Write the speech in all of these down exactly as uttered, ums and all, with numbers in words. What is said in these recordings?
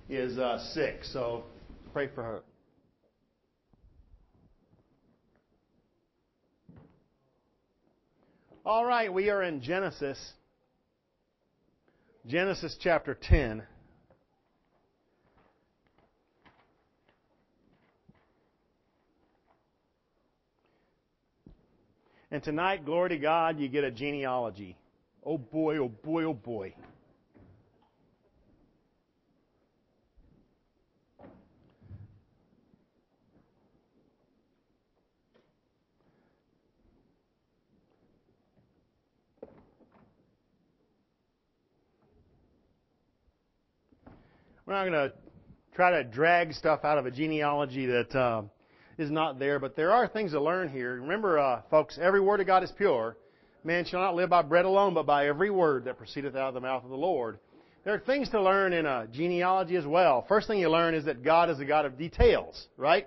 is uh, sick. So pray for her. All right, we are in Genesis. Genesis chapter ten. And tonight, glory to God, you get a genealogy. Oh boy, oh boy, oh boy. We're not going to try to drag stuff out of a genealogy that uh, is not there, but there are things to learn here. Remember, uh, folks, every word of God is pure. Man shall not live by bread alone, but by every word that proceedeth out of the mouth of the Lord. There are things to learn in a genealogy as well. First thing you learn is that God is a God of details, right?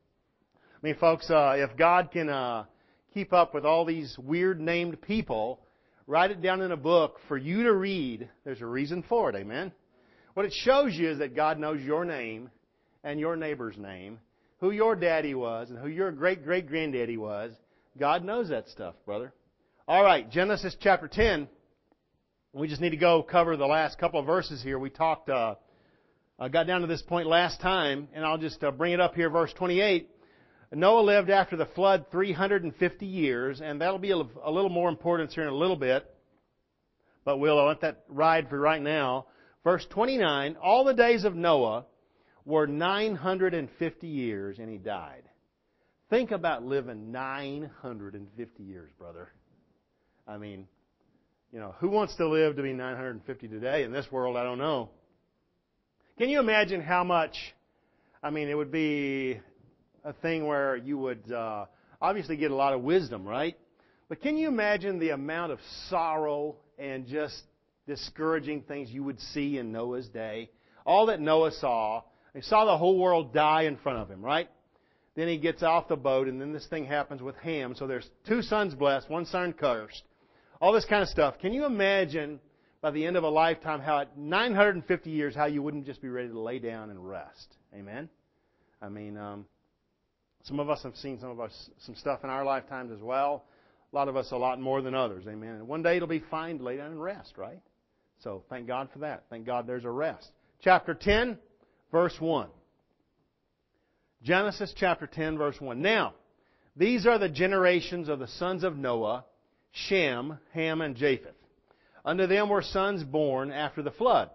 I mean, folks, uh, if God can uh, keep up with all these weird named people, write it down in a book for you to read, there's a reason for it, amen? What it shows you is that God knows your name and your neighbor's name, who your daddy was and who your great-great-granddaddy was. God knows that stuff, brother. All right, Genesis chapter ten. We just need to go cover the last couple of verses here. We talked, uh, uh, got down to this point last time, and I'll just uh, bring it up here, verse twenty-eight. Noah lived after the flood three hundred fifty years, and that'll be a, a little more importance here in a little bit, but we'll let that ride for right now. Verse twenty-nine, all the days of Noah were nine hundred fifty years, and he died. Think about living nine hundred fifty years, brother. I mean, you know, who wants to live to be nine hundred fifty today? In this world, I don't know. Can you imagine how much, I mean, it would be a thing where you would uh, obviously get a lot of wisdom, right? But can you imagine the amount of sorrow and just discouraging things you would see in Noah's day? All that Noah saw, he saw the whole world die in front of him, right? Then he gets off the boat, and then this thing happens with Ham. So there's two sons blessed, one son cursed. All this kind of stuff. Can you imagine by the end of a lifetime how at nine hundred fifty years, how you wouldn't just be ready to lay down and rest? Amen? I mean, um, some of us have seen some of us some stuff in our lifetimes as well. A lot of us a lot more than others. Amen? And one day it'll be fine to lay down and rest, right? So thank God for that. Thank God there's a rest. Chapter ten, verse one. Genesis chapter ten, verse one. Now, these are the generations of the sons of Noah, Shem, Ham, and Japheth. Unto them were sons born after the flood.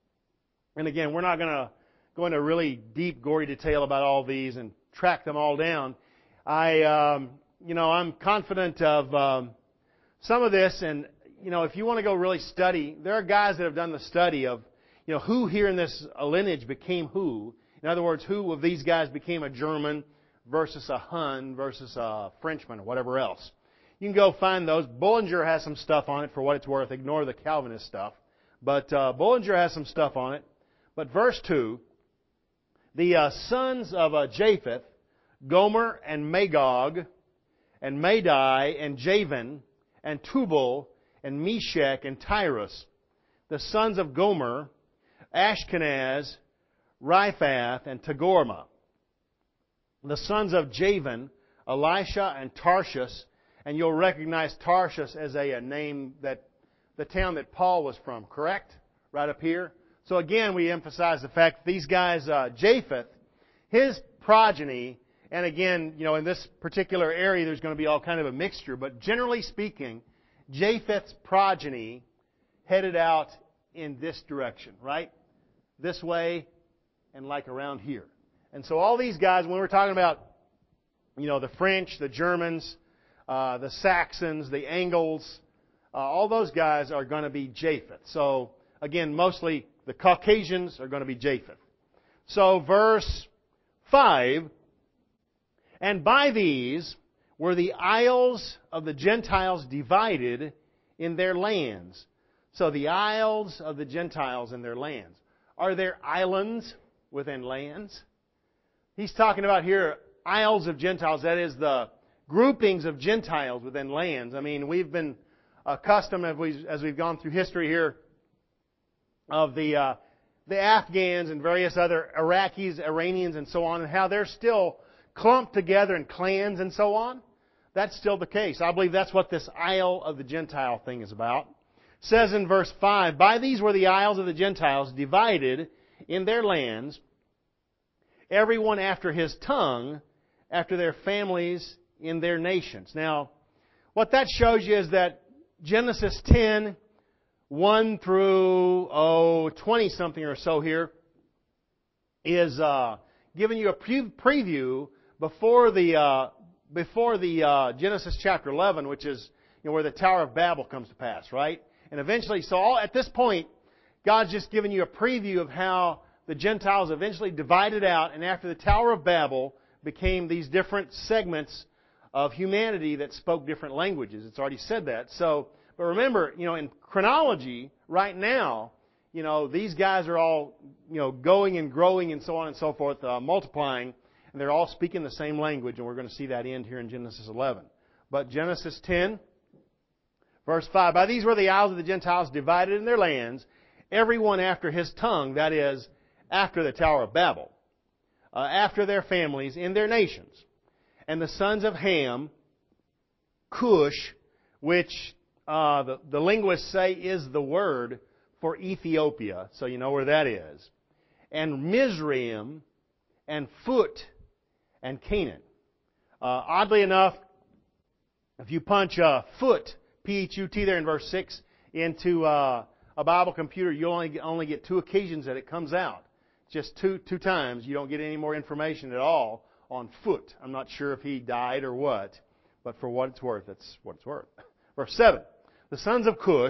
And again, we're not going to go into really deep, gory detail about all these and track them all down. I, um, you know, I'm confident of um, some of this, and you know, if you want to go really study, there are guys that have done the study of, you know, who here in this lineage became who. In other words, who of these guys became a German versus a Hun versus a Frenchman or whatever else. You can go find those. Bullinger has some stuff on it for what it's worth. Ignore the Calvinist stuff. But uh, Bullinger has some stuff on it. But verse two, the uh, sons of uh, Japheth, Gomer and Magog, and Madai and Javan, and Tubal, and Meshach and Tyrus. The sons of Gomer, Ashkenaz, Riphath, and Togarmah. The sons of Javan, Elisha and Tarshish. And you'll recognize Tarshish as a, a name that the town that Paul was from, correct? Right up here. So again, we emphasize the fact that these guys, uh, Japheth, his progeny, and again, you know, in this particular area, there's going to be all kind of a mixture. But generally speaking, Japheth's progeny headed out in this direction, right? This way and like around here. And so all these guys, when we're talking about, you know, the French, the Germans, uh, the Saxons, the Angles, uh, all those guys are going to be Japheth. So again, mostly the Caucasians are going to be Japheth. So verse five, and by these were the isles of the Gentiles divided in their lands. So the isles of the Gentiles in their lands. Are there islands within lands? He's talking about here isles of Gentiles. That is the groupings of Gentiles within lands. I mean, we've been accustomed as, we, as we've gone through history here of the uh, the Afghans and various other Iraqis, Iranians, and so on, and how they're still clumped together in clans and so on. That's still the case. I believe that's what this Isle of the Gentile thing is about. It says in verse five, by these were the isles of the Gentiles divided in their lands, everyone after his tongue, after their families in their nations. Now, what that shows you is that Genesis ten, one through, oh, twenty-something or so here, is uh, giving you a pre- preview before the uh, before the uh, Genesis chapter eleven, which is, you know, where the Tower of Babel comes to pass, right? And eventually, so all, at this point, God's just giving you a preview of how the Gentiles eventually divided out, and after the Tower of Babel became these different segments of humanity that spoke different languages. It's already said that. So, but remember, you know, in chronology, right now, you know, these guys are all, you know, going and growing and so on and so forth, uh, multiplying, and they're all speaking the same language, and we're going to see that end here in Genesis eleven. But Genesis ten, verse five, by these were the isles of the Gentiles divided in their lands, everyone after his tongue, that is, after the Tower of Babel, uh, after their families in their nations. And the sons of Ham, Cush, which uh, the, the linguists say is the word for Ethiopia, so you know where that is, and Mizraim, and Phut, and Canaan. Uh, oddly enough, if you punch uh, Phut, P H U T there in verse six, into uh, a Bible computer, you only only get two occasions that it comes out. Just two two times. You don't get any more information at all on Phut. I'm not sure if he died or what, but for what it's worth, that's what it's worth. Verse seven. The sons of Cush,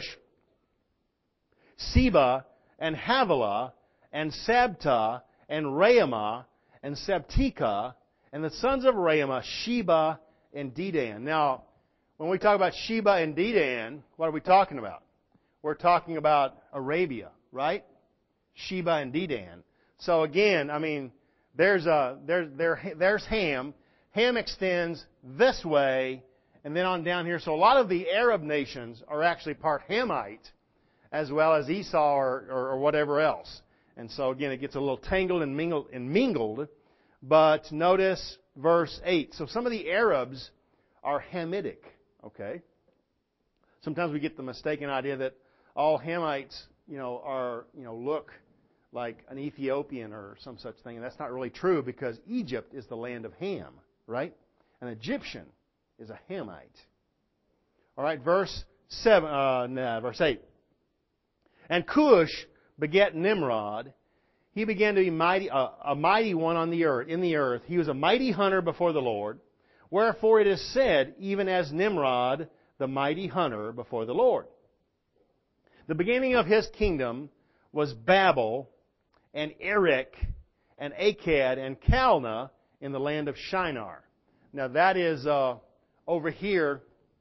Seba, and Havilah, and Sabta, and Raamah, and Sabtika, and the sons of Raamah, Sheba, and Dedan. Now, when we talk about Sheba and Dedan, what are we talking about? We're talking about Arabia, right? Sheba and Dedan. So again, I mean, there's a there's there there's Ham. Ham extends this way, and then on down here. So a lot of the Arab nations are actually part Hamite, as well as Esau or, or, or whatever else. And so again, it gets a little tangled and mingled, and mingled. But notice verse eight. So some of the Arabs are Hamitic. Okay. Sometimes we get the mistaken idea that all Hamites, you know, are you know look like an Ethiopian or some such thing. And that's not really true, because Egypt is the land of Ham, right? An Egyptian is a Hamite. All right, verse seven, uh, nah, verse eight. And Cush begat Nimrod. He began to be mighty, uh, a mighty one on the earth, in the earth. He was a mighty hunter before the Lord. Wherefore it is said, even as Nimrod, the mighty hunter before the Lord. The beginning of his kingdom was Babel, and Erech, and Akkad, and Calneh in the land of Shinar. Now that is uh, over here.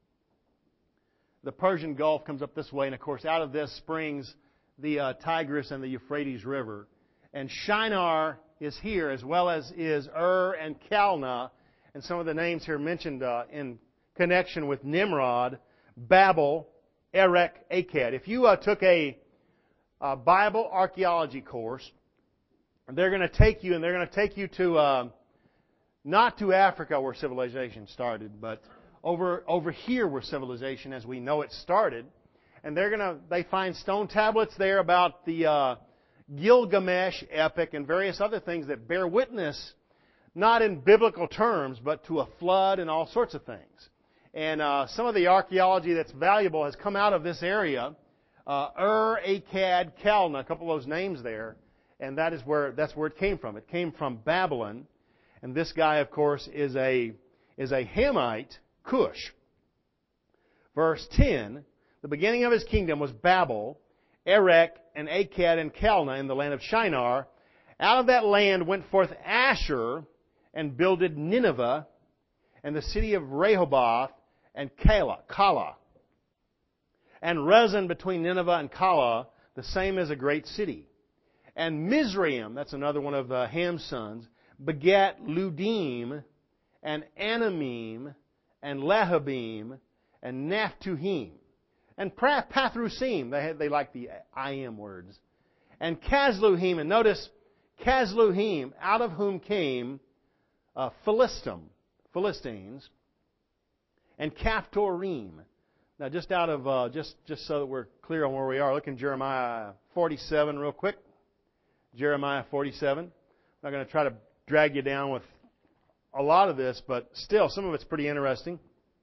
The Persian Gulf comes up this way, and of course out of this springs the uh, Tigris and the Euphrates River. And Shinar is here, as well as is Ur and Calneh, and some of the names here mentioned uh, in connection with Nimrod, Babel, Erech, Akkad. If you uh, took a, a Bible archaeology course, they're going to take you, and they're going to take you to, uh, not to Africa where civilization started, but over over here where civilization as we know it started. And they're going to, they find stone tablets there about the uh, Gilgamesh epic and various other things that bear witness, not in biblical terms, but to a flood and all sorts of things. And uh, some of the archaeology that's valuable has come out of this area. Uh, Ur, Akkad, Calneh, a couple of those names there. And that is where that's where it came from. It came from Babylon, and this guy, of course, is a is a Hamite, Cush. Verse ten: the beginning of his kingdom was Babel, Erech, and Akkad, and Calneh in the land of Shinar. Out of that land went forth Asher, and builded Nineveh, and the city of Rehoboth, and Calah, Calah, and Rezin between Nineveh and Calah, the same as a great city. And Mizraim, that's another one of uh, Ham's sons, begat Ludim, and Anamim, and Lehabim, and Naphtuhim, and Pathrusim. They had, they like the I am words. and Casluhim. And notice, Casluhim, out of whom came uh, Philistim, Philistines, and Caphtorim. Now, just out of, uh, just, just so that we're clear on where we are, look in Jeremiah forty-seven real quick. Jeremiah forty-seven. I'm not going to try to drag you down with a lot of this, but still, some of it's pretty interesting.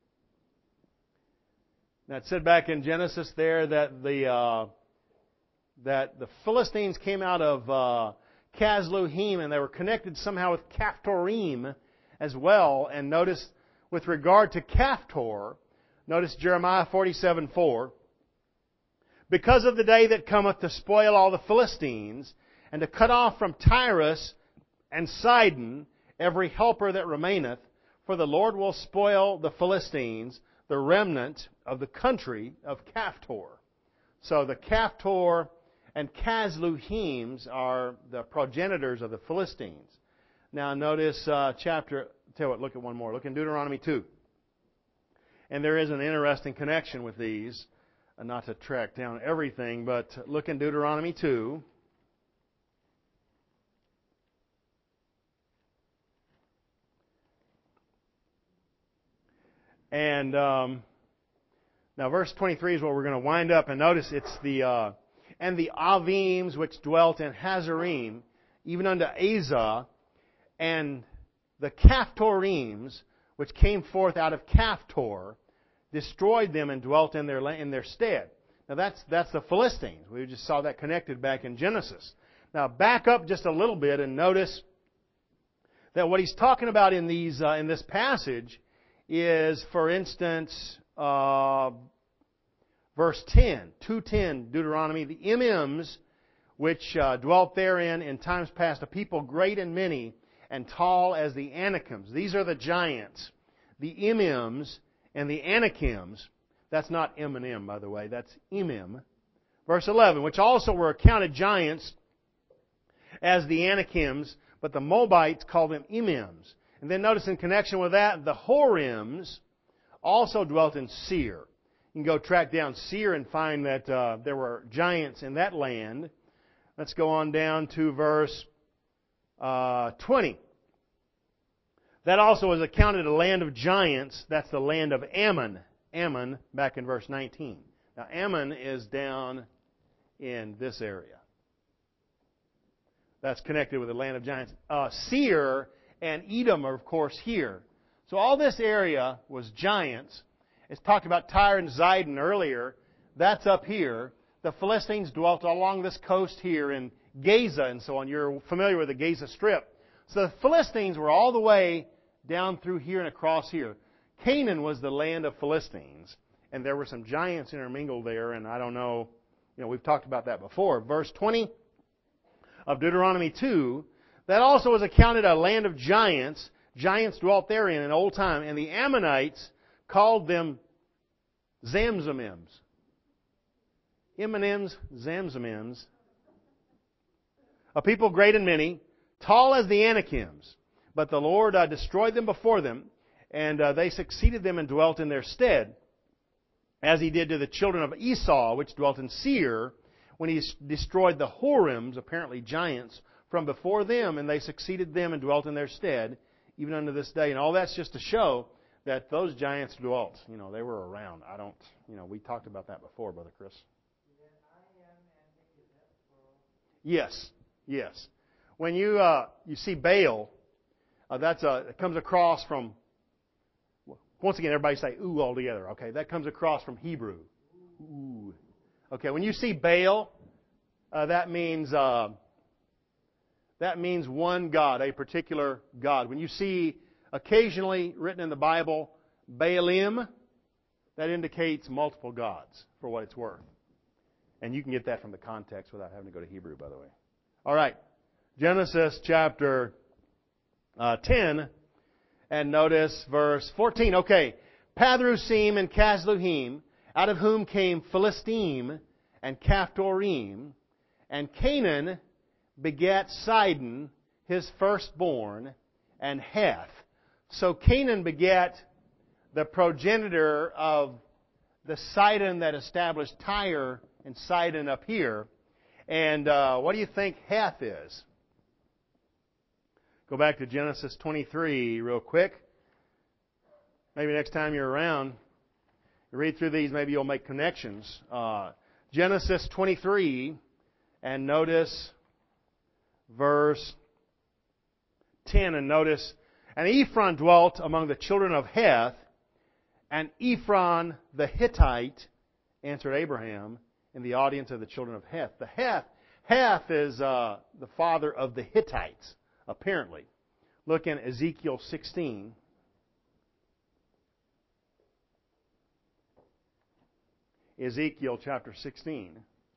Now, it said back in Genesis there that the uh, that the Philistines came out of uh, Casluhim, and they were connected somehow with Caphtorim as well. And notice, with regard to Caphtor, notice Jeremiah forty-seven four. Because of the day that cometh to spoil all the Philistines, and to cut off from Tyrus and Sidon every helper that remaineth, for the Lord will spoil the Philistines, the remnant of the country of Caphtor. So the Caphtor and Casluhims are the progenitors of the Philistines. Now notice uh, chapter, tell you what, look at one more. Look in Deuteronomy two. And there is an interesting connection with these. Uh, not to track down everything, but look in Deuteronomy two. And um, now verse twenty-three is where we're going to wind up. And notice it's the, uh, and the Avims which dwelt in Hazarim, even unto Azah, and the Caphtorims which came forth out of Caphtor, destroyed them and dwelt in their in their stead. Now that's that's the Philistines. We just saw that connected back in Genesis. Now back up just a little bit and notice that what he's talking about in these uh, in this passage is, for instance, uh, verse ten, two ten, Deuteronomy, the Emims which uh, dwelt therein in times past, a people great and many and tall as the Anakims. These are the giants. The Emims and the Anakims, that's not M and M, by the way, that's Emim. Verse eleven, which also were accounted giants as the Anakims, but the Moabites called them Emims. And then notice in connection with that, the Horims also dwelt in Seir. You can go track down Seir and find that uh, there were giants in that land. Let's go on down to verse uh, twenty. That also is accounted a land of giants. That's the land of Ammon. Ammon, back in verse nineteen. Now, Ammon is down in this area. That's connected with the land of giants. Uh, Seir and Edom are, of course, here. So all this area was giants. It's talked about Tyre and Zidon earlier. That's up here. The Philistines dwelt along this coast here in Gaza and so on. You're familiar with the Gaza Strip. So the Philistines were all the way down through here and across here. Canaan was the land of Philistines, and there were some giants intermingled there, and I don't know, you know, we've talked about that before. Verse twenty of Deuteronomy two, that also was accounted a land of giants. Giants dwelt therein in old time, and the Ammonites called them Zamzamims. M and M's, Zamzamims. A people great and many, tall as the Anakims. But the Lord uh, destroyed them before them, and uh, they succeeded them and dwelt in their stead, as He did to the children of Esau, which dwelt in Seir, when He destroyed the Horims, apparently giants, from before them, and they succeeded them and dwelt in their stead, even unto this day. And all that's just to show that those giants dwelt. You know, they were around. I don't, you know, we talked about that before, Brother Chris. Yes, yes. When you uh, you see Baal, uh, that's a, it comes across from, once again, everybody say ooh all together, okay? That comes across from Hebrew. Ooh. Okay, when you see Baal, uh, that means uh, that means one God, a particular God. When you see occasionally written in the Bible, Baalim, that indicates multiple gods, for what it's worth. And you can get that from the context without having to go to Hebrew, by the way. All right. Genesis chapter uh, ten, and notice verse fourteen. Okay. Pathrusim and Casluhim, out of whom came Philistim and Caphtorim, and Canaan begat Sidon, his firstborn, and Heth. So Canaan begat the progenitor of the Sidon that established Tyre and Sidon up here. And uh, what do you think Heth is? Go back to Genesis twenty-three real quick. Maybe next time you're around, you read through these, maybe you'll make connections. Uh, Genesis twenty-three, and notice verse ten, and notice, and Ephron dwelt among the children of Heth, and Ephron the Hittite answered Abraham in the audience of the children of Heth. The Heth, Heth is uh, the father of the Hittites, apparently. Look in Ezekiel sixteen. Ezekiel chapter sixteen.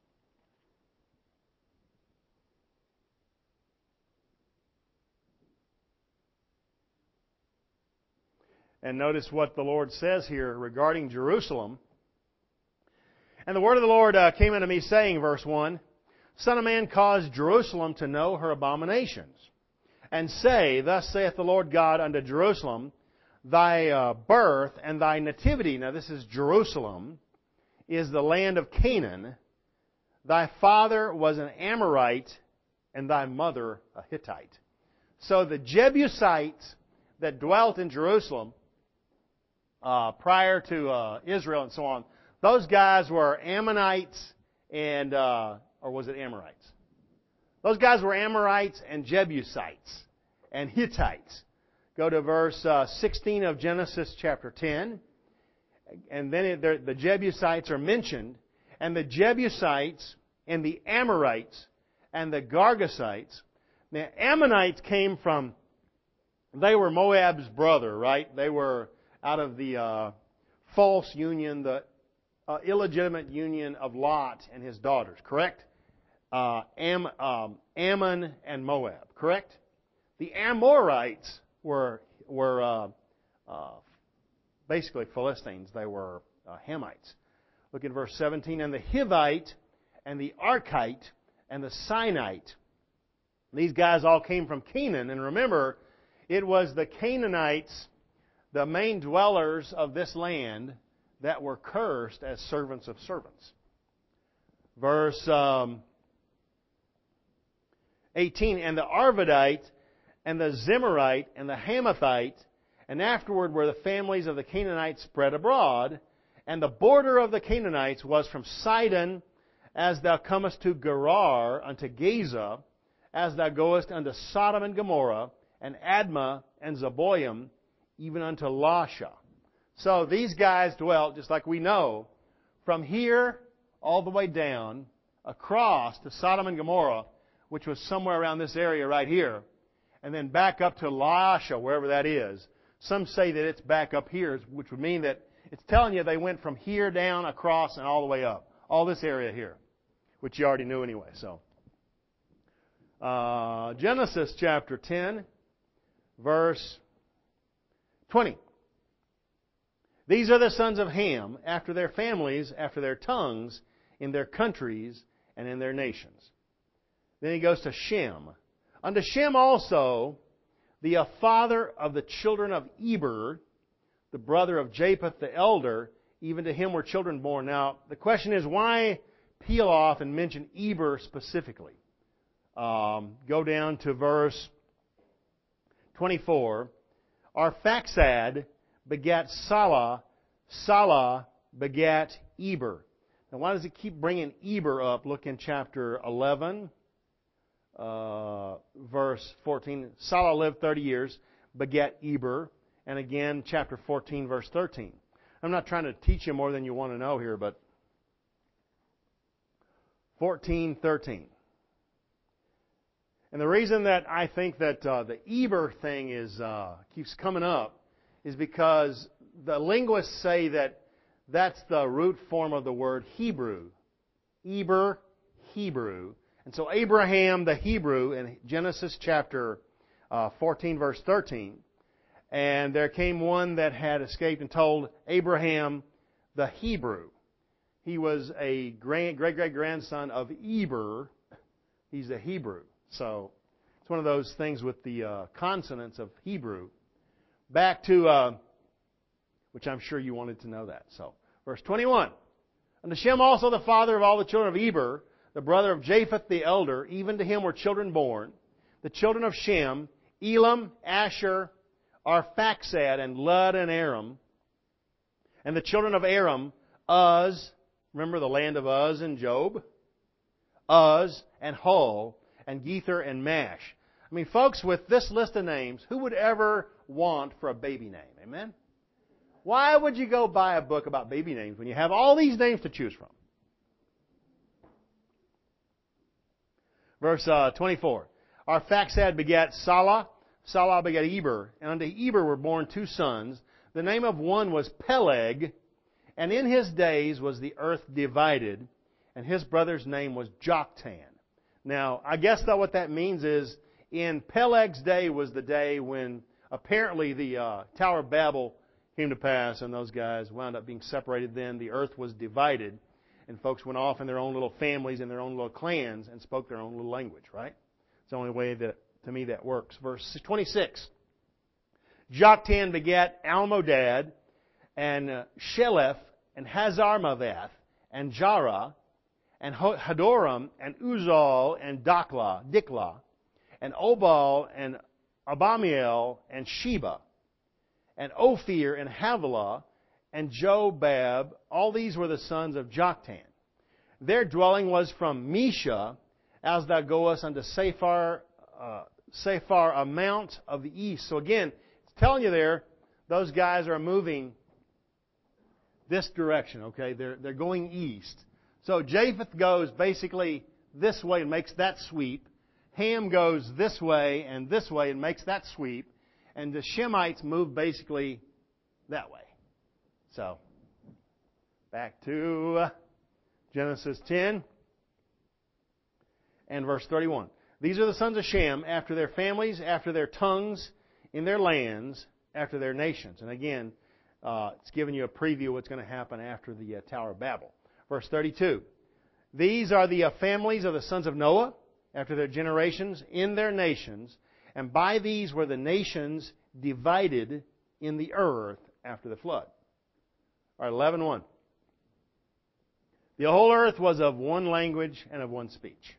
And notice what the Lord says here regarding Jerusalem. And the word of the Lord uh, came unto me, saying, verse one, Son of man, cause Jerusalem to know her abominations, and say, Thus saith the Lord God unto Jerusalem, Thy uh, birth and thy nativity, now this is Jerusalem, is the land of Canaan. Thy father was an Amorite, and thy mother a Hittite. So the Jebusites that dwelt in Jerusalem uh, prior to uh, Israel and so on, those guys were Ammonites and, uh, or was it Amorites? Those guys were Amorites and Jebusites and Hittites. Go to verse uh, sixteen of Genesis chapter ten. And then it, the Jebusites are mentioned. And the Jebusites and the Amorites and the Gargasites. Now, Ammonites came from, they were Moab's brother, right? They were out of the uh, false union, the uh, illegitimate union of Lot and his daughters, correct? Uh, Am, um, Ammon and Moab, correct? The Amorites were were uh, uh, basically Philistines. They were uh, Hamites. Look at verse seventeen. And the Hivite and the Archite and the Sinite. These guys all came from Canaan. And remember, it was the Canaanites, the main dwellers of this land, that were cursed as servants of servants. Verse um, eighteen. And the Arvadite and the Zimmerite and the Hamathite, and afterward were the families of the Canaanites spread abroad. And the border of the Canaanites was from Sidon, as thou comest to Gerar, unto Gaza, as thou goest unto Sodom and Gomorrah, and Admah and Zeboim, even unto Lasha. So these guys dwelt, just like we know, from here all the way down, across to Sodom and Gomorrah, which was somewhere around this area right here, and then back up to Lasha, wherever that is. Some say that it's back up here, which would mean that it's telling you they went from here down, across, and all the way up. All this area here, which you already knew anyway. So, uh, Genesis chapter ten, verse twenty. These are the sons of Ham, after their families, after their tongues, in their countries, and in their nations. Then he goes to Shem. Unto Shem also, the uh, father of the children of Eber, the brother of Japheth the elder, even to him were children born. Now, the question is, why peel off and mention Eber specifically? Um, go down to verse twenty-four. Arphaxad begat Salah, Salah begat Eber. Now, why does it keep bringing Eber up? Look in chapter eleven. Uh, verse fourteen, Salah lived thirty years, begat Eber. And again, chapter fourteen, verse thirteen. I'm not trying to teach you more than you want to know here, but fourteen, thirteen. And the reason that I think that uh, the Eber thing is uh, keeps coming up is because the linguists say that that's the root form of the word Hebrew. Eber, Hebrew. And so Abraham the Hebrew in Genesis chapter uh, fourteen, verse thirteen, and there came one that had escaped and told Abraham the Hebrew. He was a great-great-grandson of Eber. He's a Hebrew. So it's one of those things with the uh, consonants of Hebrew. Back to, uh, which I'm sure you wanted to know that. So, verse twenty-one. Unto Shem also the father of all the children of Eber, the brother of Japheth the elder, even to him were children born. The children of Shem, Elam, Asher, Arphaxad, and Lud and Aram. And the children of Aram, Uz, remember the land of Uz and Job? Uz and Hul and Gether and Mash. I mean, folks, with this list of names, who would ever want for a baby name? Amen? Why would you go buy a book about baby names when you have all these names to choose from? Verse uh, twenty-four. Arphaxad begat Salah. Salah begat Eber. And unto Eber were born two sons. The name of one was Peleg. And in his days was the earth divided. And his brother's name was Joktan. Now, I guess that what that means is, in Peleg's day was the day when apparently the uh, Tower of Babel came to pass, and those guys wound up being separated then. The earth was divided, and folks went off in their own little families and their own little clans and spoke their own little language, right? It's the only way that, to me, that works. Verse twenty-six. Joktan begat Almodad, and uh, Sheleph, and Hazarmaveth, and Jarah, and Hadoram, and Uzal, and Dakla, Dikla, and Obal, and Abamiel, and Sheba, and Ophir, and Havilah, and Jobab. All these were the sons of Joktan. Their dwelling was from Mesha, as thou goest unto Sephar, uh, Sephar, a mount of the east. So again, it's telling you there, those guys are moving this direction, okay? They're, they're going east. So Japheth goes basically this way and makes that sweep. Ham goes this way and this way and makes that sweep. And the Shemites move basically that way. So, back to Genesis ten and verse thirty-one. These are the sons of Shem after their families, after their tongues, in their lands, after their nations. And again, uh, it's giving you a preview of what's going to happen after the uh, Tower of Babel. Verse thirty-two. These are the uh, families of the sons of Noah, after their generations, in their nations, and by these were the nations divided in the earth after the flood. All right, eleven one. The whole earth was of one language and of one speech.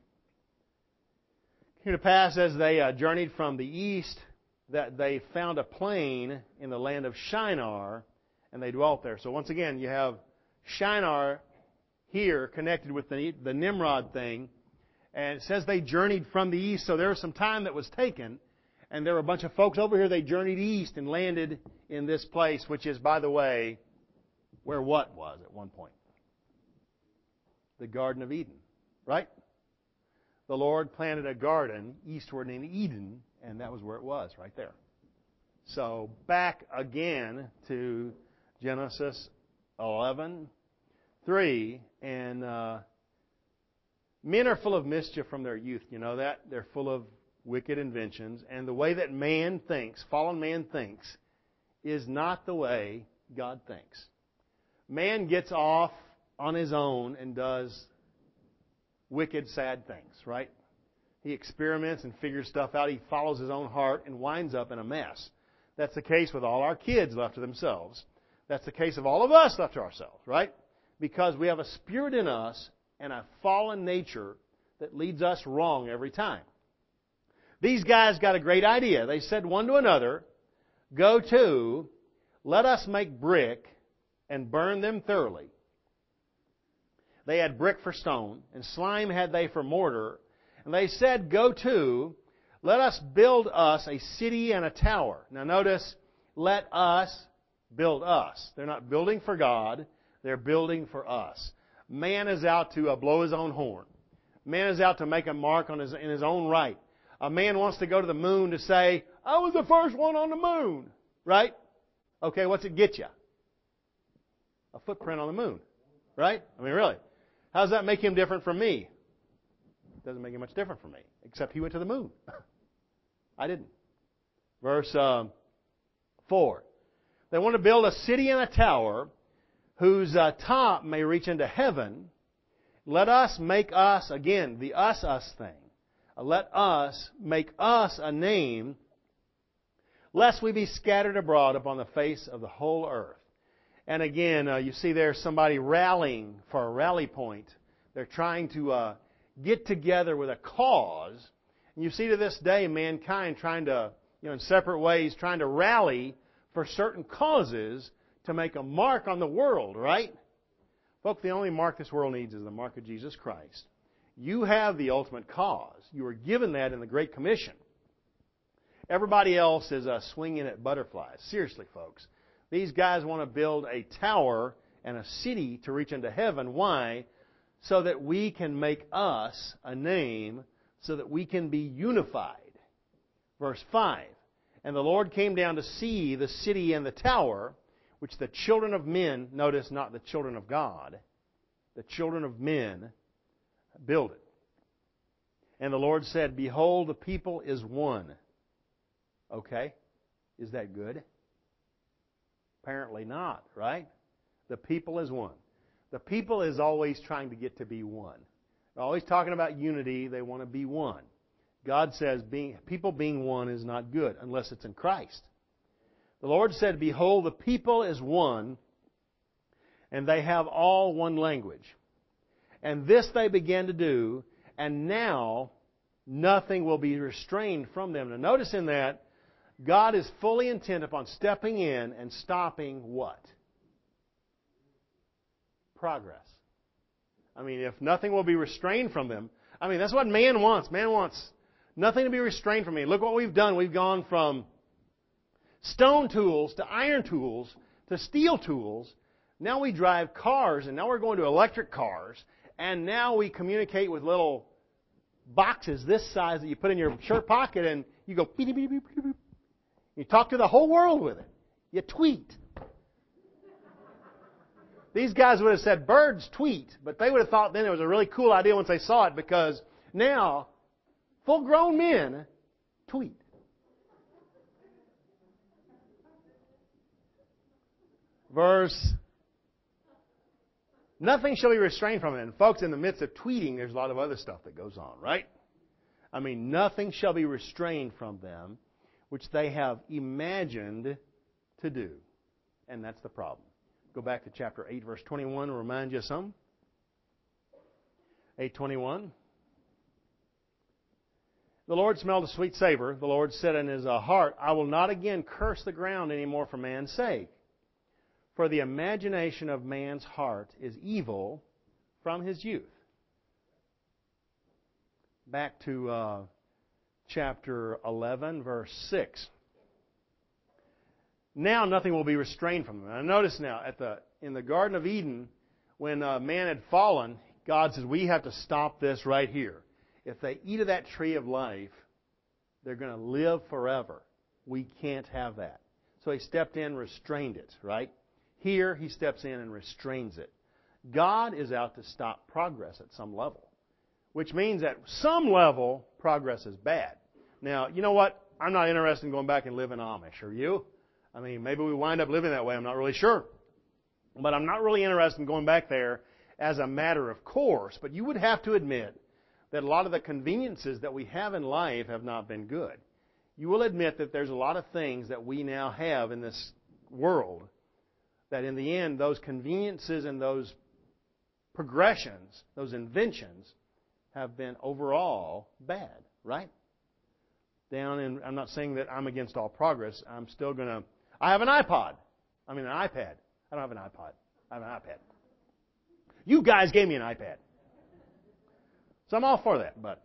It came to pass as they uh, journeyed from the east that they found a plain in the land of Shinar, and they dwelt there. So once again, you have Shinar here connected with the, the Nimrod thing. And it says they journeyed from the east, so there was some time that was taken. And there were a bunch of folks over here, they journeyed east and landed in this place, which is, by the way, where what was at one point? The Garden of Eden, right? The Lord planted a garden eastward in Eden, and that was where it was, right there. So back again to Genesis eleven three, and uh, men are full of mischief from their youth. You know that? They're full of wicked inventions. And the way that man thinks, fallen man thinks, is not the way God thinks. Man gets off on his own and does wicked, sad things, right? He experiments and figures stuff out. He follows his own heart and winds up in a mess. That's the case with all our kids left to themselves. That's the case of all of us left to ourselves, right? Because we have a spirit in us and a fallen nature that leads us wrong every time. These guys got a great idea. They said one to another, "Go to, let us make brick and burn them thoroughly." They had brick for stone, and slime had they for mortar. And they said, "Go to, let us build us a city and a tower." Now notice, let us build us. They're not building for God. They're building for us. Man is out to uh, blow his own horn. Man is out to make a mark on his, in his own right. A man wants to go to the moon to say, "I was the first one on the moon." Right? Okay, what's it get you? A footprint on the moon. Right? I mean, really. How does that make him different from me? It doesn't make him much different from me, except he went to the moon. I didn't. Verse um, four. They want to build a city and a tower whose uh, top may reach into heaven. Let us make us, again, the us, us thing. Uh, let us make us a name, lest we be scattered abroad upon the face of the whole earth. And again, uh, you see there's somebody rallying for a rally point. They're trying to uh, get together with a cause. And you see to this day mankind trying to, you know, in separate ways, trying to rally for certain causes to make a mark on the world, right? Folks, the only mark this world needs is the mark of Jesus Christ. You have the ultimate cause. You were given that in the Great Commission. Everybody else is uh, swinging at butterflies. Seriously, folks. These guys want to build a tower and a city to reach into heaven. Why? So that we can make us a name, so that we can be unified. Verse five. And the Lord came down to see the city and the tower, which the children of men, notice not the children of God, the children of men build it. And the Lord said, Behold, the people is one. Okay, is that good? Apparently not, right? The people is one. The people is always trying to get to be one. They're always talking about unity. They want to be one. God says being, people being one is not good unless it's in Christ. The Lord said, Behold, the people is one, and they have all one language. And this they began to do, and now nothing will be restrained from them. Now notice in that, God is fully intent upon stepping in and stopping what? Progress. I mean, if nothing will be restrained from them, I mean, that's what man wants. Man wants nothing to be restrained from me. Look what we've done. We've gone from stone tools to iron tools to steel tools. Now we drive cars, and now we're going to electric cars, and now we communicate with little boxes this size that you put in your shirt pocket, and you go beep, beep, beep, beep, beep. You talk to the whole world with it. You tweet. These guys would have said birds tweet, but they would have thought then it was a really cool idea once they saw it, because now full-grown men tweet. Verse, nothing shall be restrained from it. And folks, in the midst of tweeting, there's a lot of other stuff that goes on, right? I mean, nothing shall be restrained from them, which they have imagined to do. And that's the problem. Go back to chapter eight, verse twenty-one, and remind you of something. eight twenty-one. The Lord smelled a sweet savor. The Lord said in his heart, I will not again curse the ground anymore for man's sake. For the imagination of man's heart is evil from his youth. Back to uh, chapter eleven, verse six. Now nothing will be restrained from them. Now notice now, at the in the Garden of Eden, when uh, man had fallen, God says, we have to stop this right here. If they eat of that tree of life, they're going to live forever. We can't have that. So he stepped in, restrained it, right? Here, he steps in and restrains it. God is out to stop progress at some level, which means at some level, progress is bad. Now, you know what? I'm not interested in going back and living Amish. Are you? I mean, maybe we wind up living that way. I'm not really sure. But I'm not really interested in going back there as a matter of course. But you would have to admit that a lot of the conveniences that we have in life have not been good. You will admit that there's a lot of things that we now have in this world that in the end, those conveniences and those progressions, those inventions, have been overall bad, right? Down in, I'm not saying that I'm against all progress. I'm still going to, I have an iPod. I mean an iPad. I don't have an iPod. I have an iPad. You guys gave me an iPad. So I'm all for that, but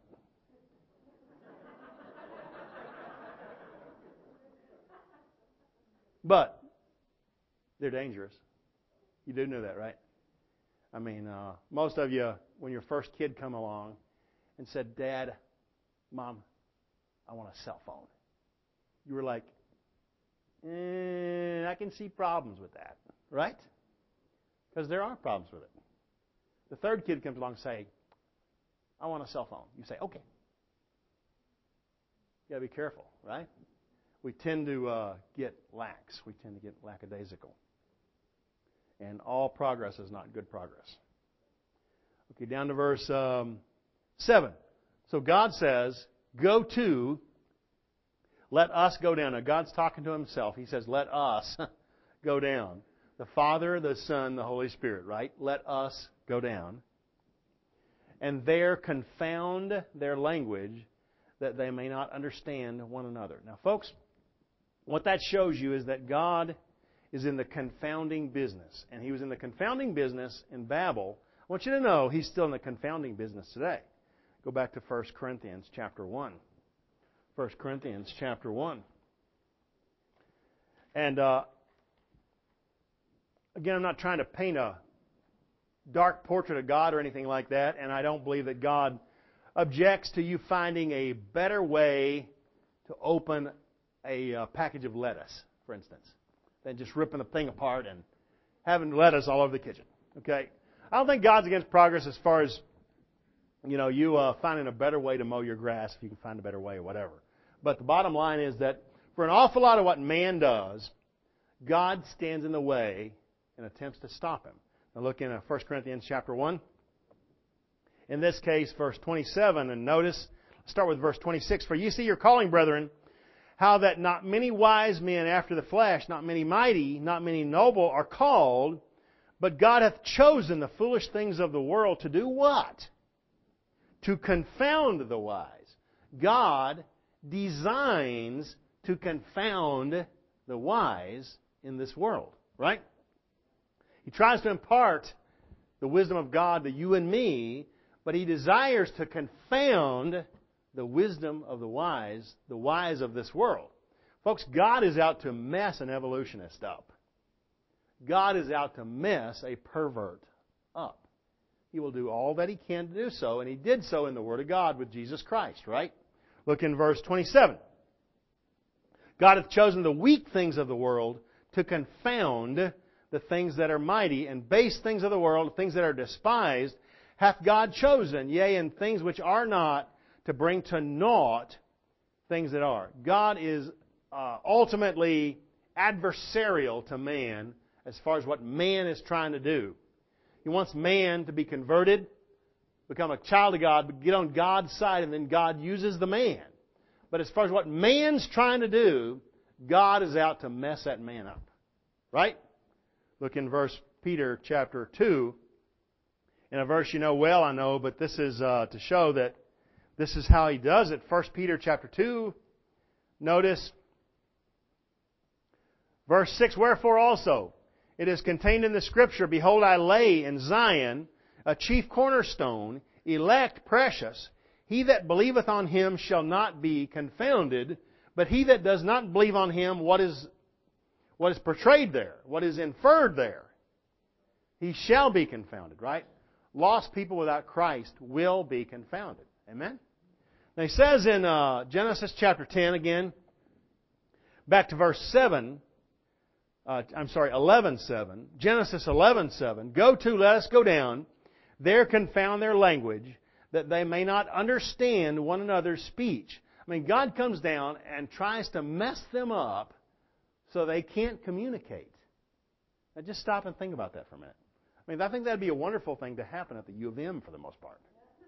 but they're dangerous. You do know that, right? I mean, uh, most of you, when your first kid come along and said, Dad, Mom, I want a cell phone. You were like, eh, I can see problems with that, right? Because there are problems with it. The third kid comes along and says, I want a cell phone. You say, okay. You got to be careful, right? We tend to uh, get lax. We tend to get lackadaisical. And all progress is not good progress. Okay, down to verse um, seven. So God says, go to, let us go down. Now God's talking to himself. He says, let us go down. The Father, the Son, the Holy Spirit, right? Let us go down. and there confound their language, that they may not understand one another. Now, folks, what that shows you is that God is in the confounding business. And He was in the confounding business in Babel. I want you to know He's still in the confounding business today. Go back to First Corinthians chapter one. First Corinthians chapter one. And uh, again, I'm not trying to paint a dark portrait of God or anything like that, and I don't believe that God objects to you finding a better way to open a uh, package of lettuce, for instance, than just ripping the thing apart and having lettuce all over the kitchen. Okay? I don't think God's against progress as far as, you know, you uh, finding a better way to mow your grass if you can find a better way or whatever. But the bottom line is that for an awful lot of what man does, God stands in the way and attempts to stop him. Now look in uh, First Corinthians chapter one. In this case, verse twenty-seven, and notice, let's start with verse twenty-six. For ye see your calling, brethren, how that not many wise men after the flesh, not many mighty, not many noble are called, but God hath chosen the foolish things of the world to do what? To confound the wise. God designs to confound the wise in this world, right? He tries to impart the wisdom of God to you and me, but He desires to confound the wisdom of the wise, the wise of this world. Folks, God is out to mess an evolutionist up. God is out to mess a pervert up. He will do all that He can to do so, and He did so in the Word of God with Jesus Christ, right? Look in verse twenty-seven. God hath chosen the weak things of the world to confound the things that are mighty, and base things of the world, things that are despised, hath God chosen, yea, and things which are not, to bring to naught things that are. God is uh, ultimately adversarial to man as far as what man is trying to do. He wants man to be converted, become a child of God, get on God's side, and then God uses the man. But as far as what man's trying to do, God is out to mess that man up. Right? Look in verse Peter chapter two. In a verse you know well, I know, but this is uh, to show that this is how he does it. First Peter chapter two. Notice verse six. Wherefore also it is contained in the Scripture, Behold, I lay in Zion a chief cornerstone, elect, precious. He that believeth on Him shall not be confounded, but he that does not believe on Him, what is what is portrayed there, what is inferred there, he shall be confounded, right? Lost people without Christ will be confounded. Amen? Now he says in uh, Genesis chapter ten again, back to verse seven, uh, I'm sorry, eleven seven, Genesis eleven seven, Go to, let us go down, there confound their language, that they may not understand one another's speech. I mean, God comes down and tries to mess them up so they can't communicate. Now just stop and think about that for a minute. I mean, I think that would be a wonderful thing to happen at the U of M for the most part.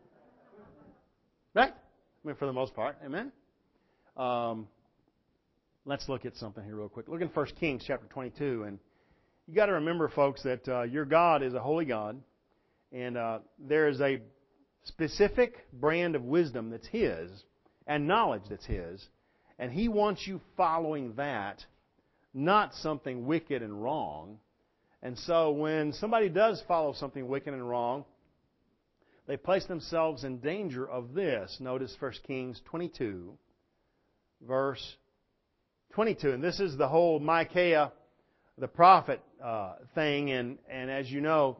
Right? I mean, for the most part. Amen? Um, let's look at something here real quick. Look in First Kings chapter twenty-two. And you got to remember, folks, that uh, your God is a holy God. And uh, there is a specific brand of wisdom that's His and knowledge that's His. And He wants you following that, not something wicked and wrong. And so when somebody does follow something wicked and wrong, they place themselves in danger of this. Notice First Kings twenty-two, verse twenty-two. And this is the whole Micaiah, the prophet uh, thing. And, and as you know,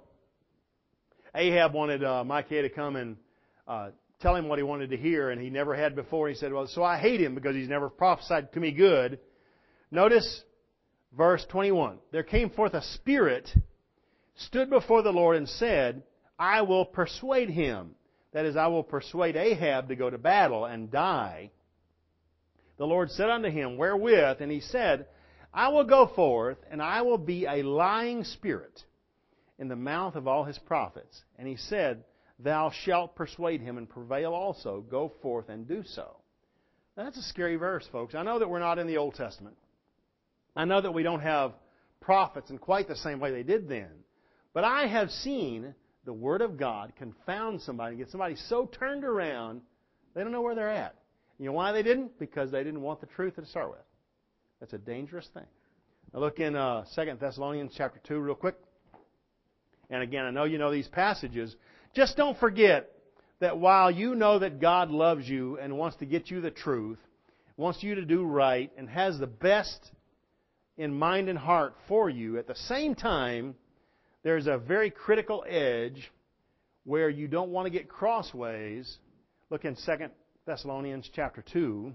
Ahab wanted uh, Micaiah to come and uh, tell him what he wanted to hear, and he never had before. He said, well, so I hate him because he's never prophesied to me good. Notice verse twenty-one. There came forth a spirit, stood before the Lord and said, I will persuade him. That is, I will persuade Ahab to go to battle and die. The Lord said unto him, Wherewith? And he said, I will go forth, and I will be a lying spirit in the mouth of all his prophets. And he said, Thou shalt persuade him and prevail also. Go forth and do so. Now, that's a scary verse, folks. I know that we're not in the Old Testament. I know that we don't have prophets in quite the same way they did then. But I have seen the Word of God confound somebody, get somebody so turned around, they don't know where they're at. You know why they didn't? Because they didn't want the truth to start with. That's a dangerous thing. Now look in uh, Second Thessalonians chapter two real quick. And again, I know you know these passages. Just don't forget that while you know that God loves you and wants to get you the truth, wants you to do right, and has the best in mind and heart for you, at the same time, there's a very critical edge where you don't want to get crossways. Look in Second Thessalonians chapter two,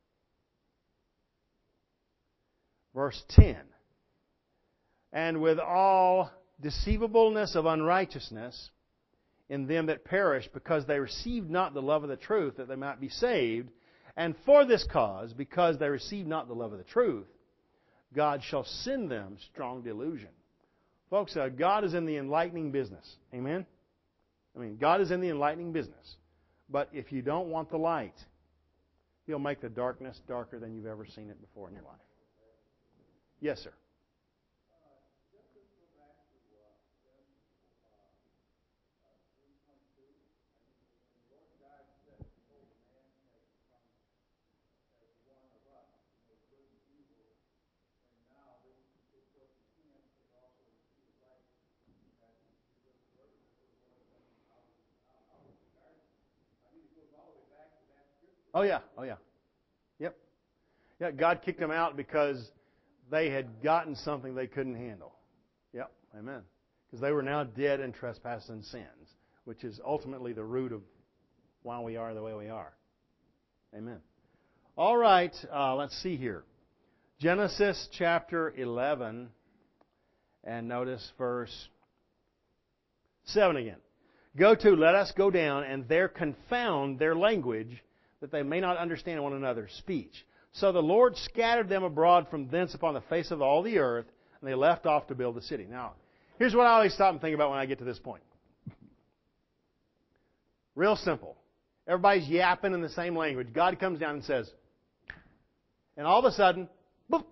verse ten. And with all deceivableness of unrighteousness in them that perish, because they received not the love of the truth, that they might be saved. And for this cause, because they received not the love of the truth, God shall send them strong delusion. Folks, uh, God is in the enlightening business. Amen? I mean, God is in the enlightening business. But if you don't want the light, He'll make the darkness darker than you've ever seen it before in your life. Yes, sir. Oh, yeah. Oh, yeah. Yep. Yeah, God kicked them out because they had gotten something they couldn't handle. Yep. Amen. Because they were now dead in trespasses and sins, which is ultimately the root of why we are the way we are. Amen. All right. Uh, let's see here. Genesis chapter eleven, and notice verse seven again. Go to, let us go down, and there confound their language, that they may not understand one another's speech. So the Lord scattered them abroad from thence upon the face of all the earth, and they left off to build the city. Now, here's what I always stop and think about when I get to this point. Real simple. Everybody's yapping in the same language. God comes down and says, and all of a sudden, boop,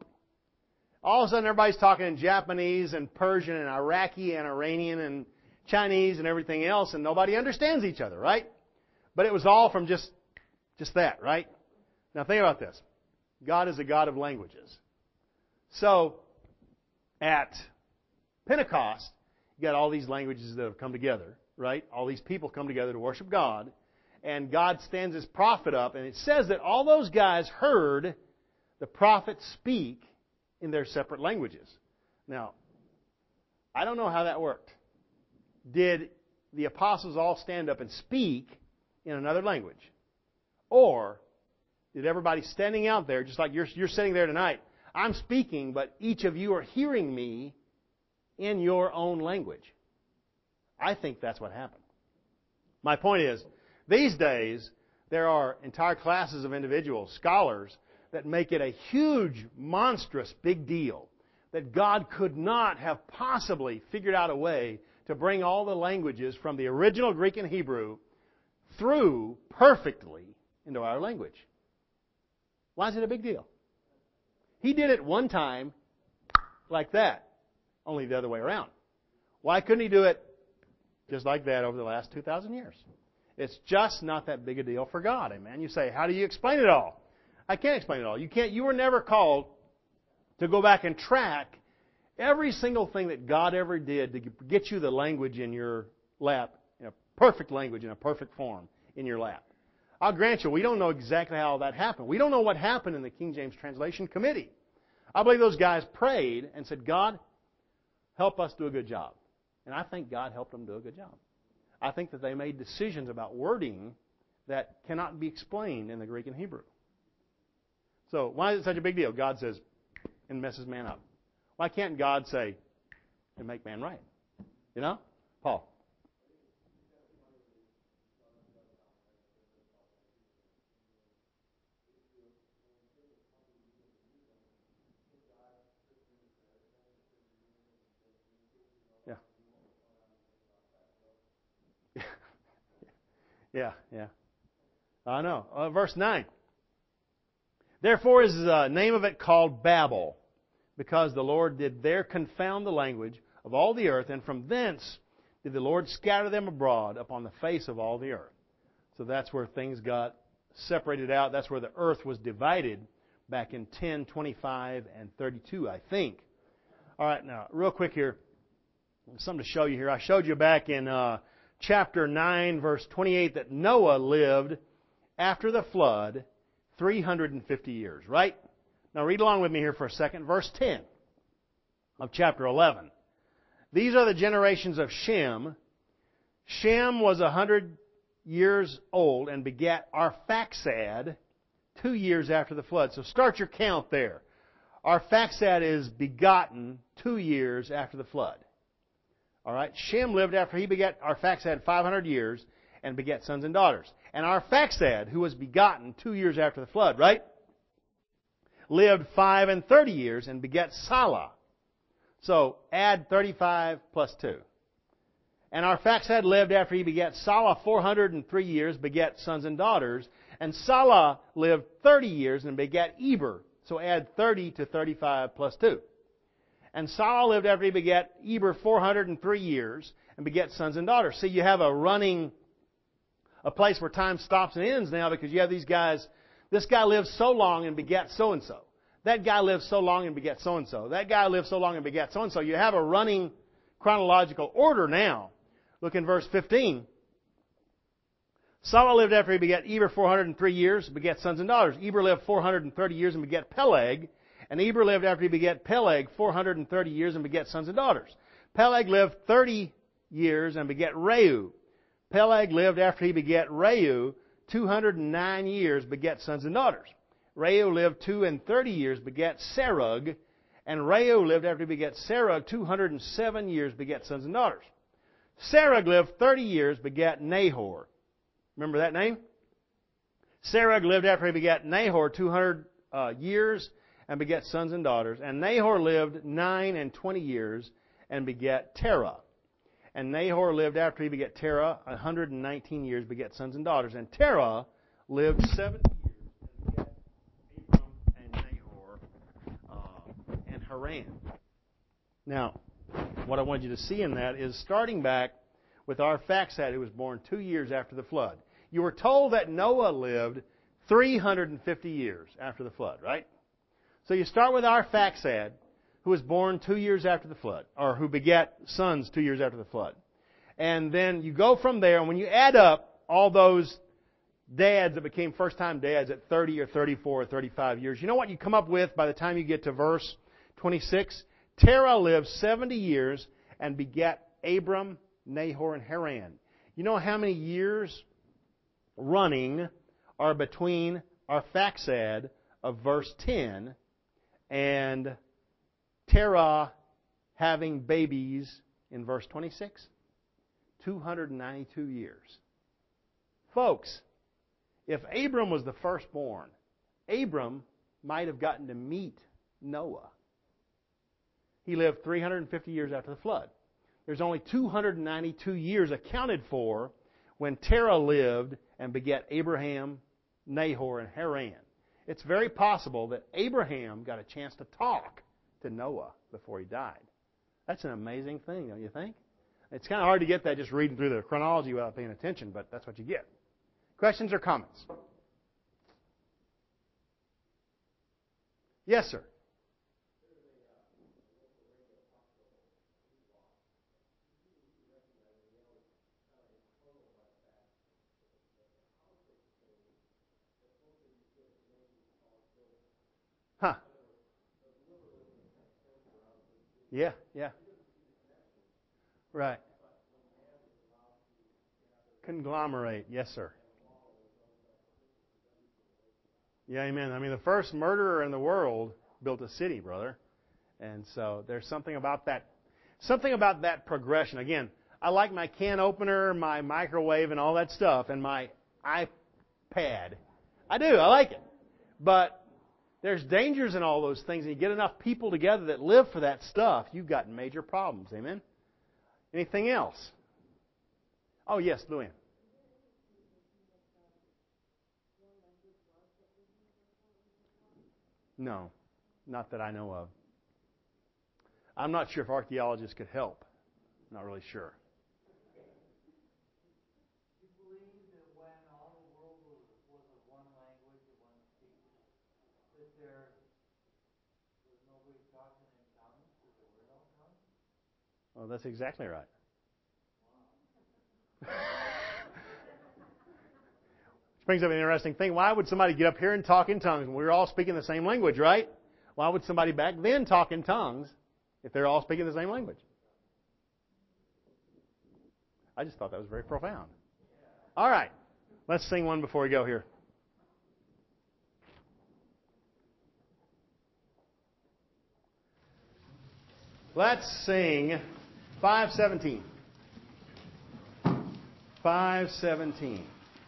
all of a sudden everybody's talking in Japanese and Persian and Iraqi and Iranian and Chinese and everything else, and nobody understands each other, right? But it was all from just Just that, right? Now think about this. God is a God of languages. So, at Pentecost, you got all these languages that have come together, right? All these people come together to worship God. And God stands His prophet up, and it says that all those guys heard the prophet speak in their separate languages. Now, I don't know how that worked. Did the apostles all stand up and speak in another language? Or did everybody standing out there, just like you're, you're sitting there tonight, I'm speaking, but each of you are hearing me in your own language? I think that's what happened. My point is, these days, there are entire classes of individuals, scholars, that make it a huge, monstrous, big deal that God could not have possibly figured out a way to bring all the languages from the original Greek and Hebrew through perfectly into our language. Why is it a big deal? He did it one time like that, only the other way around. Why couldn't He do it just like that over the last two thousand years? It's just not that big a deal for God. Amen. You say, how do you explain it all? I can't explain it all. You can't. You were never called to go back and track every single thing that God ever did to get you the language in your lap, in a perfect language, in a perfect form in your lap. I'll grant you, we don't know exactly how that happened. We don't know what happened in the King James Translation Committee. I believe those guys prayed and said, God, help us do a good job. And I think God helped them do a good job. I think that they made decisions about wording that cannot be explained in the Greek and Hebrew. So why is it such a big deal? God says, and messes man up. Why can't God say, and make man right? You know? Paul. Yeah, yeah. I know. Uh, verse nine. Therefore is the name of it called Babel, because the Lord did there confound the language of all the earth, and from thence did the Lord scatter them abroad upon the face of all the earth. So that's where things got separated out. That's where the earth was divided back in ten, twenty-five, and thirty-two, I think. All right, now, real quick here, something to show you here. I showed you back in uh, chapter nine, verse twenty-eight, that Noah lived after the flood three hundred fifty years, right? Now, read along with me here for a second. Verse ten of chapter eleven. These are the generations of Shem. Shem was a hundred years old and begat Arphaxad two years after the flood. So start your count there. Arphaxad is begotten two years after the flood. All right. Shem lived after he begat Arphaxad five hundred years and begat sons and daughters. And Arphaxad, who was begotten two years after the flood, right, lived five and thirty years and begat Salah. So add thirty-five plus two. And Arphaxad lived after he begat Salah four hundred three years, begat sons and daughters. And Salah lived thirty years and begat Eber. So add thirty to thirty-five plus two. And Salah lived after he begat Eber four hundred three years and begat sons and daughters. See, you have a running, a place where time stops and ends now because you have these guys. This guy lived so long and begat so-and-so. That guy lived so long and begat so-and-so. That guy lived so long and begat so-and-so. You have a running chronological order now. Look in verse fifteen. Salah lived after he begat Eber four hundred three years, begat sons and daughters. Eber lived four hundred thirty years and begat Peleg. And Eber lived after he begat Peleg four hundred thirty years and begat sons and daughters. Peleg lived thirty years and begat Reu. Peleg lived after he begat Reu two hundred nine years, begat sons and daughters. Reu lived two and thirty years, begat Serug. And Reu lived after he begat Serug two hundred seven years, begat sons and daughters. Serug lived thirty years, begat Nahor. Remember that name? Serug lived after he begat Nahor two hundred uh, years and begat sons and daughters. And Nahor lived nine and twenty years and begat Terah. And Nahor lived after he begat Terah one hundred nineteen years, begat sons and daughters. And Terah lived seventy years and begat Abram and Nahor uh, and Haran. Now, what I want you to see in that is starting back with Arphaxad, who was born two years after the flood. You were told that Noah lived three hundred fifty years after the flood, right? So you start with Arphaxad, who was born two years after the flood, or who begat sons two years after the flood. And then you go from there, and when you add up all those dads that became first-time dads at thirty or thirty-four or thirty-five years, you know what you come up with by the time you get to verse twenty-six? Terah lived seventy years and begat Abram, Nahor, and Haran. You know how many years running are between Arphaxad of verse ten and Terah having babies in verse twenty-six? two hundred ninety-two years. Folks, if Abram was the firstborn, Abram might have gotten to meet Noah. He lived three hundred fifty years after the flood. There's only two hundred ninety-two years accounted for when Terah lived and begat Abraham, Nahor, and Haran. It's very possible that Abraham got a chance to talk to Noah before he died. That's an amazing thing, don't you think? It's kind of hard to get that just reading through the chronology without paying attention, but that's what you get. Questions or comments? Yes, sir. Huh. Yeah, yeah. Right. Conglomerate. Yes, sir. Yeah, amen. I mean, the first murderer in the world built a city, brother. And so there's something about that, something about that progression. Again, I like my can opener, my microwave, and all that stuff, and my iPad. I do. I like it. But there's dangers in all those things, and you get enough people together that live for that stuff, you've got major problems. Amen? Anything else? Oh, yes, Luann. No, not that I know of. I'm not sure if archaeologists could help. Not really sure. Well, that's exactly right. Which brings up an interesting thing. Why would somebody get up here and talk in tongues when we're all speaking the same language, right? Why would somebody back then talk in tongues if they're all speaking the same language? I just thought that was very profound. All right. Let's sing one before we go here. Let's sing five seventeen. five seventeen.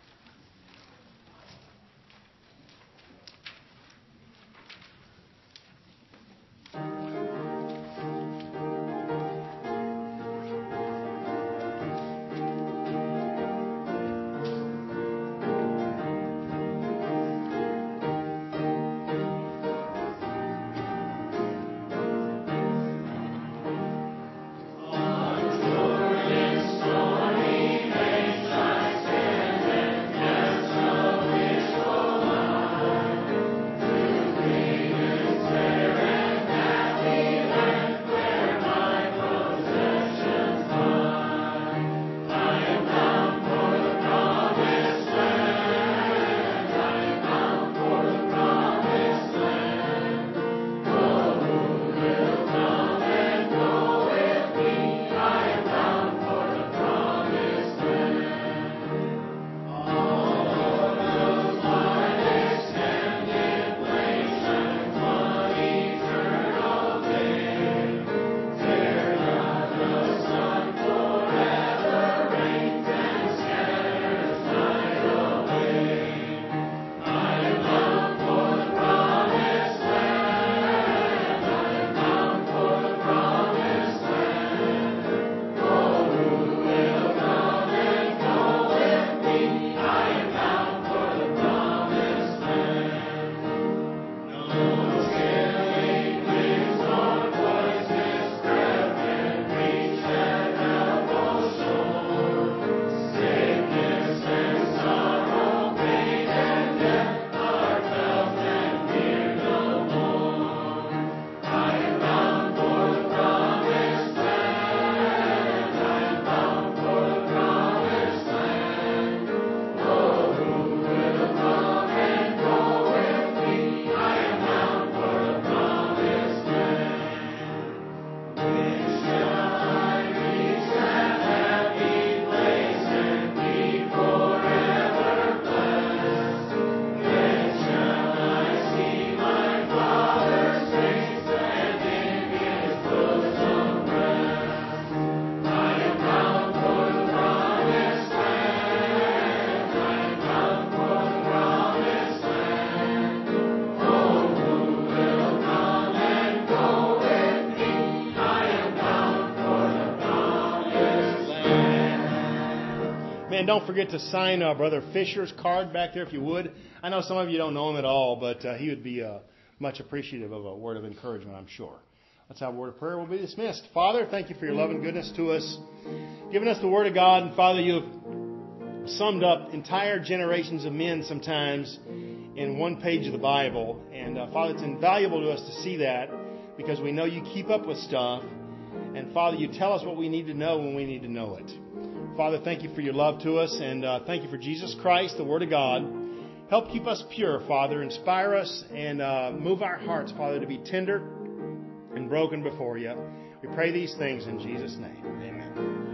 And don't forget to sign uh, Brother Fisher's card back there if you would. I know some of you don't know him at all, but uh, he would be uh, much appreciative of a word of encouragement, I'm sure. Let's have a word of prayer. We'll be dismissed. Father, thank you for your love and goodness to us, giving us the Word of God. And Father, you have summed up entire generations of men sometimes in one page of the Bible. And uh, Father, it's invaluable to us to see that because we know you keep up with stuff. And Father, you tell us what we need to know when we need to know it. Father, thank you for your love to us, and uh, thank you for Jesus Christ, the Word of God. Help keep us pure, Father. Inspire us and uh, move our hearts, Father, to be tender and broken before you. We pray these things in Jesus' name. Amen.